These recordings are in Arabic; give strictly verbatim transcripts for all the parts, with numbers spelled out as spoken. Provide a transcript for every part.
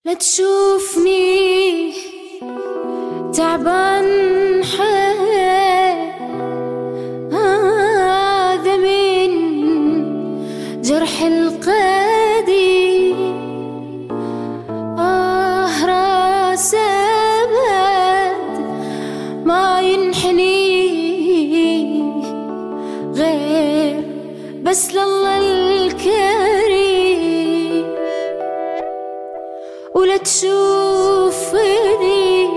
لا تشوفني تعبان حيل، هذا من جرح القديم. آه راس أبد ما ينحني غير بس لله الكريم. ولا تشوفني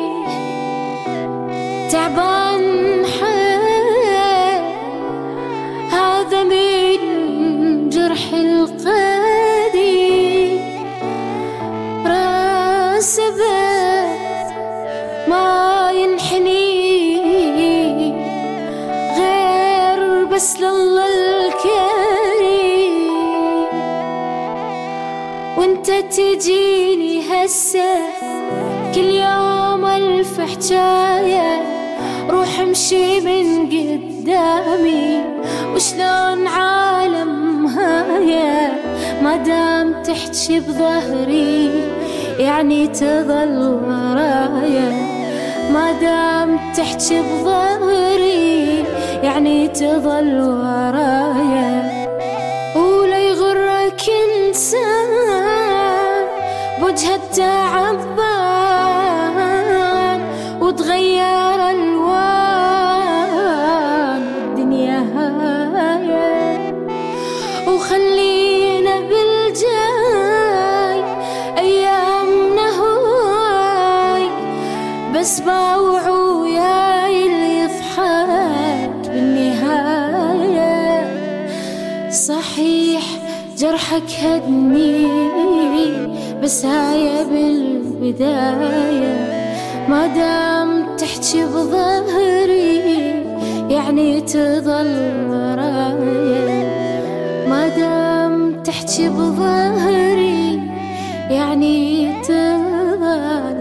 تعبان حيل، هذا من جرح القديم. راس أبد ما ينحني غير بس لله الكريم. وانت تجيني هسه كل يوم ألف حجاية، روح امشي من قدامي وشلون عالم هاية. ما دام تحكي بظهري يعني تظل ورايا، ما دام تحكي بظهري يعني تظل ورايا. ولا يغرك انسان بوجه تعبان وتغير الوان الدنيا هاي، وخلينا بالجاي ايامنا هواي، بس باوعوا وياي اللي يضحك بالنهاية. صحيح جرحك هدني بس هاي بالبداية، ما دام تحكي بظهري يعني تظل ورايا، ما دام تحكي بظهري يعني تظل